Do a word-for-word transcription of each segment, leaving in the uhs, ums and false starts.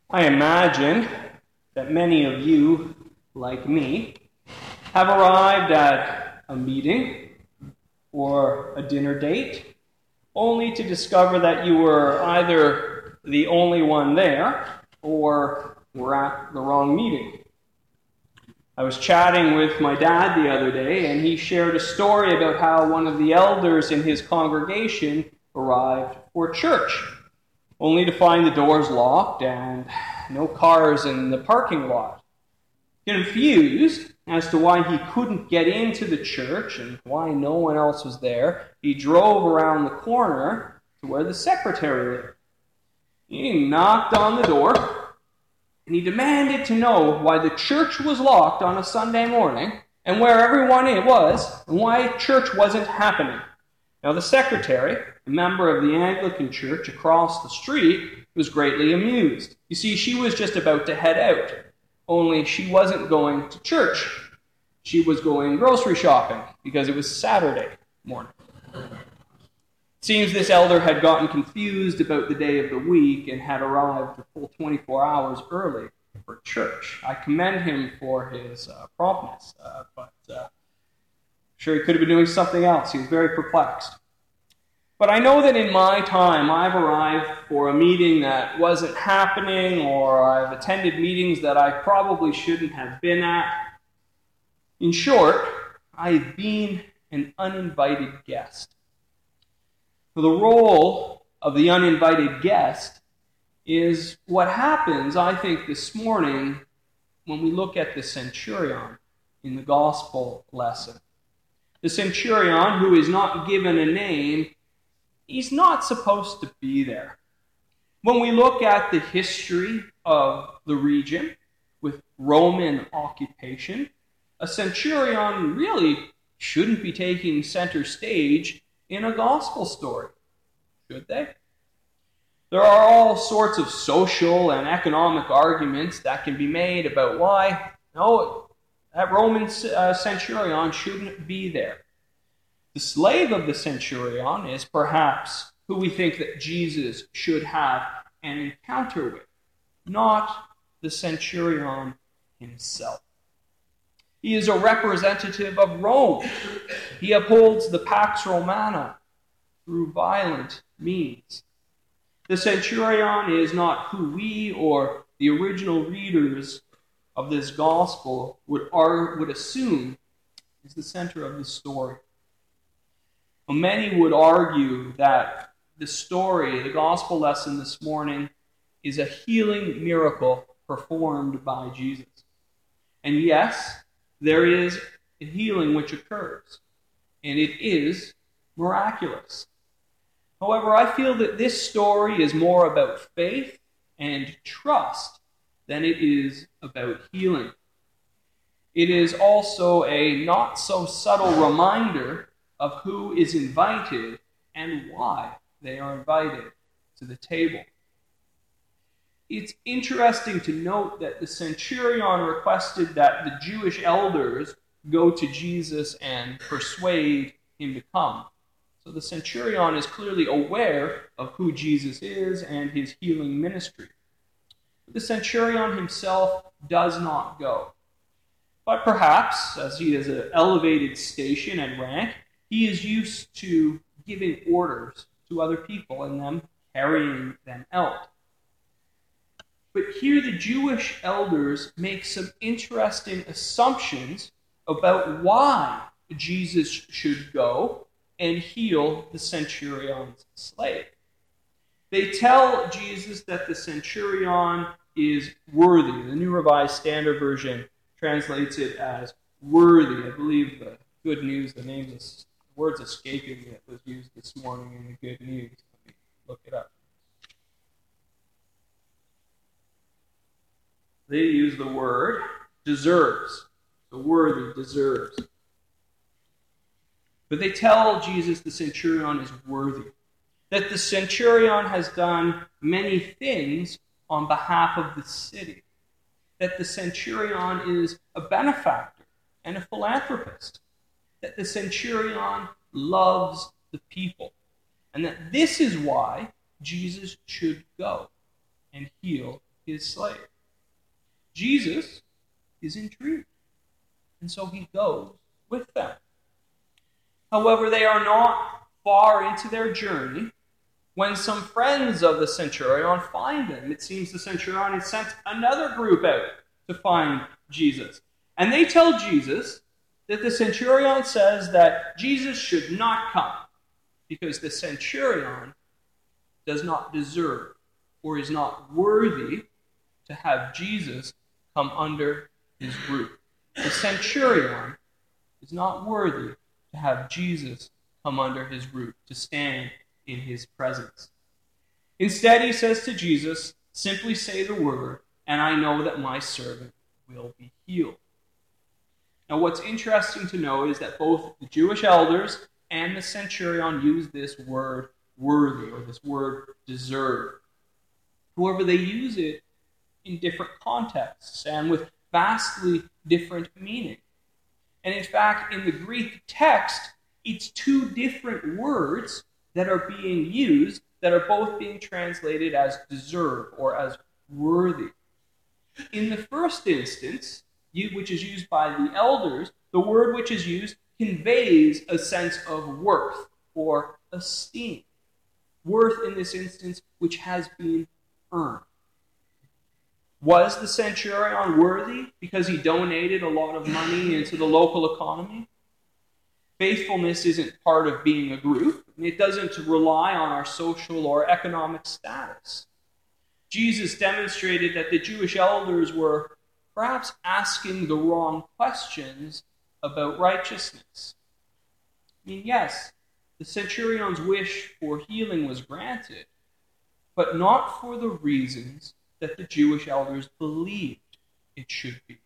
I imagine that many of you, like me, have arrived at a meeting or a dinner date only to discover that you were either the only one there or were at the wrong meeting. I was chatting with my dad the other day, and he shared a story about how one of the elders in his congregation arrived for church, only to find the doors locked and no cars in the parking lot. Confused as to why he couldn't get into the church and why no one else was there, he drove around the corner to where the secretary lived. He knocked on the door, and he demanded to know why the church was locked on a Sunday morning and where everyone it was and why church wasn't happening. Now, the secretary, a member of the Anglican church across the street, was greatly amused. You see, she was just about to head out, only she wasn't going to church. She was going grocery shopping because it was Saturday morning. It seems this elder had gotten confused about the day of the week and had arrived a full twenty-four hours early for church. I commend him for his uh, promptness, uh, but uh, I'm sure he could have been doing something else. He was very perplexed. But I know that in my time, I've arrived for a meeting that wasn't happening, or I've attended meetings that I probably shouldn't have been at. In short, I've been an uninvited guest. The role of the uninvited guest is what happens, I think, this morning when we look at the centurion in the gospel lesson. The centurion, who is not given a name, he's not supposed to be there. When we look at the history of the region with Roman occupation, a centurion really shouldn't be taking center stage in a gospel story, should they? There are all sorts of social and economic arguments that can be made about why, no, that Roman uh, centurion shouldn't be there. The slave of the centurion is perhaps who we think that Jesus should have an encounter with, not the centurion himself. He is a representative of Rome. He upholds the Pax Romana through violent means. The centurion is not who we or the original readers of this gospel would, are, would assume is the center of the story. Well, many would argue that the story, the gospel lesson this morning, is a healing miracle performed by Jesus. And yes, there is a healing which occurs, and it is miraculous. However, I feel that this story is more about faith and trust than it is about healing. It is also a not-so-subtle reminder of who is invited and why they are invited to the table. It's interesting to note that the centurion requested that the Jewish elders go to Jesus and persuade him to come. So the centurion is clearly aware of who Jesus is and his healing ministry. The centurion himself does not go. But perhaps, as he has an elevated station and rank, he is used to giving orders to other people and them carrying them out. But here the Jewish elders make some interesting assumptions about why Jesus should go and heal the centurion's slave. They tell Jesus that the centurion is worthy. The New Revised Standard Version translates it as worthy. I believe the Good News, the names, the words escaping me that was used this morning in the Good News. Let me look it up. They use the word deserves. The worthy deserves. But they tell Jesus the centurion is worthy. That the centurion has done many things on behalf of the city. That the centurion is a benefactor and a philanthropist. That the centurion loves the people. And that this is why Jesus should go and heal his slave. Jesus is intrigued, and so he goes with them. However, they are not far into their journey when some friends of the centurion find them. It seems the centurion has sent another group out to find Jesus. And they tell Jesus that the centurion says that Jesus should not come because the centurion does not deserve or is not worthy to have Jesus come under his roof. The centurion is not worthy to have Jesus come under his roof, to stand in his presence. Instead, he says to Jesus, simply say the word, and I know that my servant will be healed. Now, what's interesting to know is that both the Jewish elders and the centurion use this word worthy, or this word deserve. However, they use it in different contexts and with vastly different meaning. And in fact, in the Greek text, it's two different words that are being used that are both being translated as deserve or as worthy. In the first instance, which is used by the elders, the word which is used conveys a sense of worth or esteem. Worth in this instance which has been earned. Was the centurion worthy because he donated a lot of money into the local economy? Faithfulness isn't part of being a group. It doesn't rely on our social or economic status. Jesus demonstrated that the Jewish elders were perhaps asking the wrong questions about righteousness. I mean, yes, the centurion's wish for healing was granted, but not for the reasons that the Jewish elders believed it should be.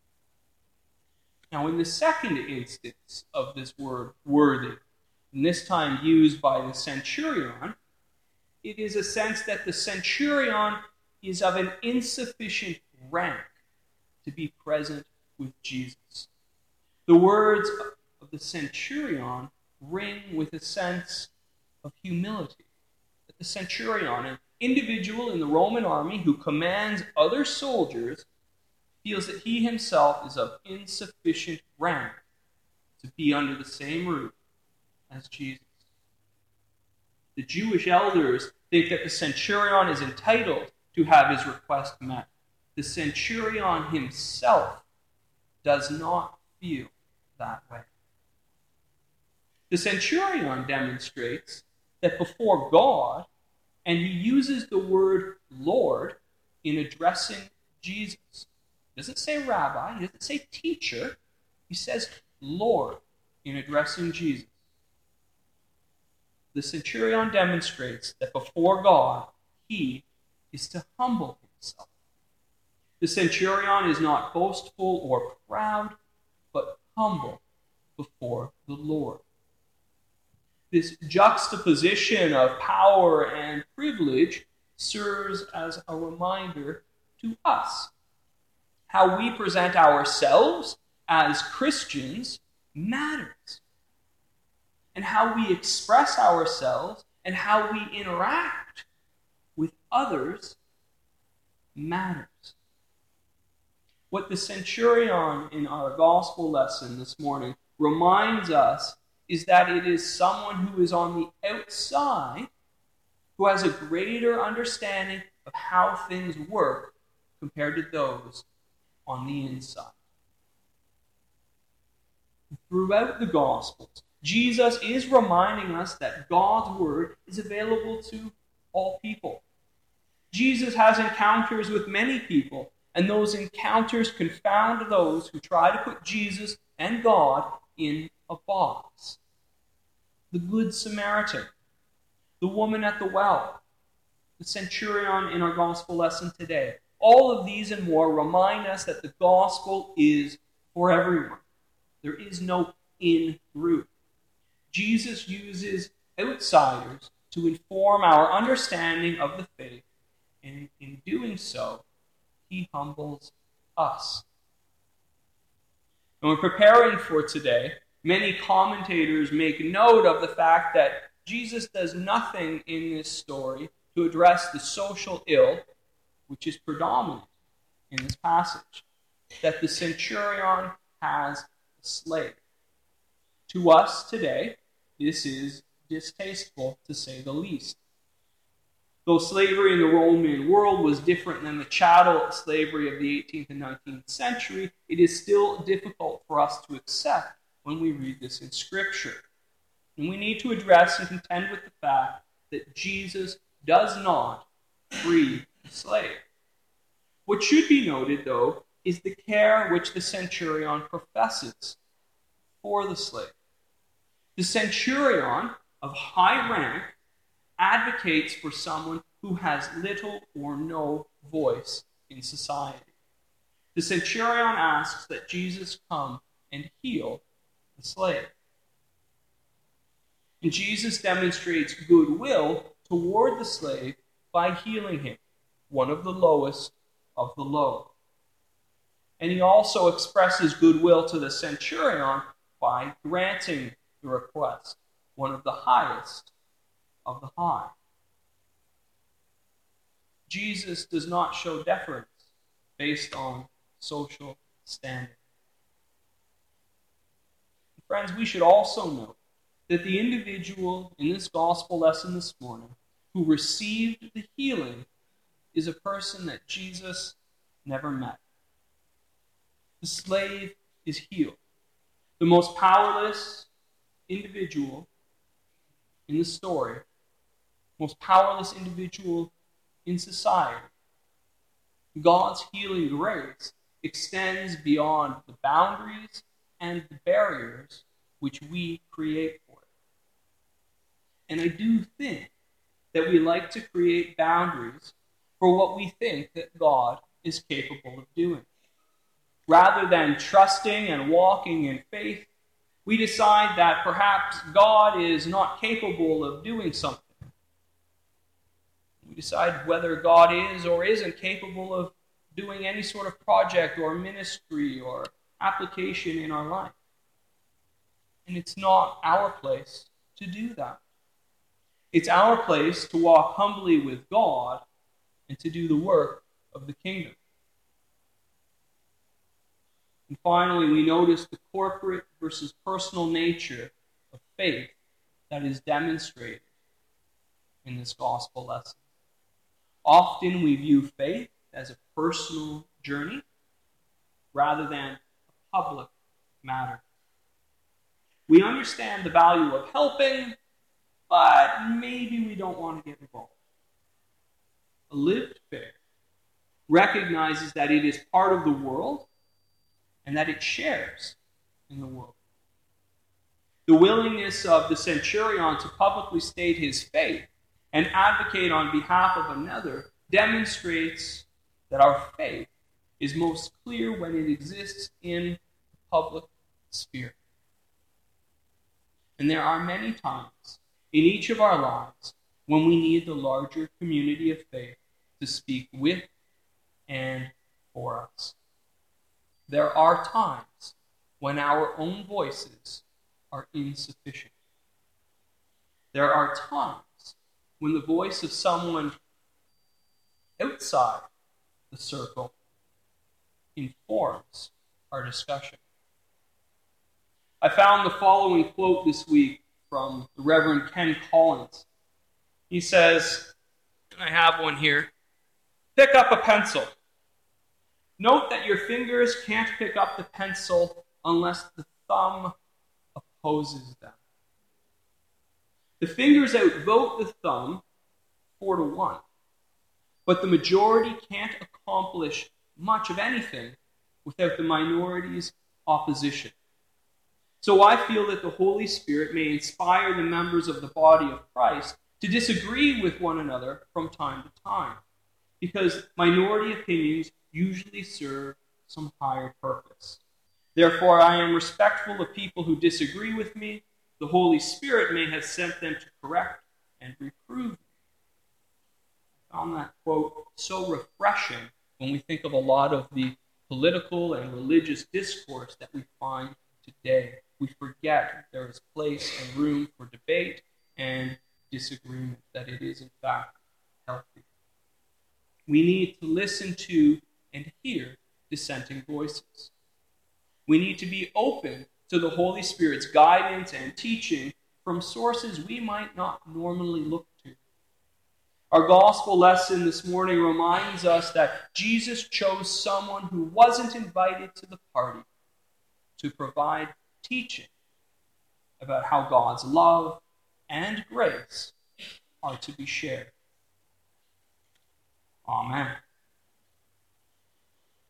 Now, in the second instance of this word, worthy, and this time used by the centurion, it is a sense that the centurion is of an insufficient rank to be present with Jesus. The words of the centurion ring with a sense of humility. That the centurion, an individual in the Roman army who commands other soldiers, feels that he himself is of insufficient rank to be under the same roof as Jesus. The Jewish elders think that the centurion is entitled to have his request met. The centurion himself does not feel that way. The centurion demonstrates that before God, and he uses the word Lord in addressing Jesus. He doesn't say rabbi, he doesn't say teacher, he says Lord in addressing Jesus. The centurion demonstrates that before God, he is to humble himself. The centurion is not boastful or proud, but humble before the Lord. This juxtaposition of power and privilege serves as a reminder to us. How we present ourselves as Christians matters. And how we express ourselves and how we interact with others matters. What the centurion in our gospel lesson this morning reminds us is that it is someone who is on the outside who has a greater understanding of how things work compared to those on the inside. Throughout the Gospels, Jesus is reminding us that God's word is available to all people. Jesus has encounters with many people, and those encounters confound those who try to put Jesus and God in a box. The Good Samaritan, the woman at the well, the centurion in our gospel lesson today. All of these and more remind us that the gospel is for everyone. There is no in group. Jesus uses outsiders to inform our understanding of the faith, and in doing so, he humbles us. And when preparing for today, many commentators make note of the fact that Jesus does nothing in this story to address the social ill which is predominant in this passage, that the centurion has a slave. To us today, this is distasteful, to say the least. Though slavery in the Roman world was different than the chattel slavery of the eighteenth and nineteenth century, it is still difficult for us to accept when we read this in Scripture. And we need to address and contend with the fact that Jesus does not free the slave. What should be noted, though, is the care which the centurion professes for the slave. The centurion of high rank advocates for someone who has little or no voice in society. The centurion asks that Jesus come and heal the slave. And Jesus demonstrates goodwill toward the slave by healing him, one of the lowest of the low. And he also expresses goodwill to the centurion by granting the request, one of the highest of the high. Jesus does not show deference based on social standing. Friends, we should also note that the individual in this gospel lesson this morning who received the healing is a person that Jesus never met. The slave is healed. The most powerless individual in the story, most powerless individual in society. God's healing grace extends beyond the boundaries and the barriers which we create for it. And I do think that we like to create boundaries for what we think that God is capable of doing. Rather than trusting and walking in faith, we decide that perhaps God is not capable of doing something. We decide whether God is or isn't capable of doing any sort of project or ministry or application in our life. And it's not our place to do that. It's our place to walk humbly with God and to do the work of the kingdom. And finally, we notice the corporate versus personal nature of faith that is demonstrated in this gospel lesson. Often we view faith as a personal journey rather than a public matter. We understand the value of helping, but maybe we don't want to get involved. A lived faith recognizes that it is part of the world and that it shares in the world. The willingness of the centurion to publicly state his faith and advocate on behalf of another demonstrates that our faith is most clear when it exists in the public sphere. And there are many times in each of our lives when we need the larger community of faith to speak with and for us. There are times when our own voices are insufficient. There are times when the voice of someone outside the circle informs our discussion. I found the following quote this week from the Reverend Ken Collins. He says, and I have one here, "Pick up a pencil. Note that your fingers can't pick up the pencil unless the thumb opposes them. The fingers outvote the thumb four to one, but the majority can't accomplish much of anything without the minority's opposition. So I feel that the Holy Spirit may inspire the members of the body of Christ to disagree with one another from time to time, because minority opinions usually serve some higher purpose. Therefore, I am respectful of people who disagree with me. The Holy Spirit may have sent them to correct and reprove me." I found that quote so refreshing when we think of a lot of the political and religious discourse that we find today. We forget that there is place and room for debate and disagreement, that it is in fact healthy. We need to listen to and hear dissenting voices. We need to be open to the Holy Spirit's guidance and teaching from sources we might not normally look to. Our gospel lesson this morning reminds us that Jesus chose someone who wasn't invited to the party to provide teaching about how God's love and grace are to be shared. Amen.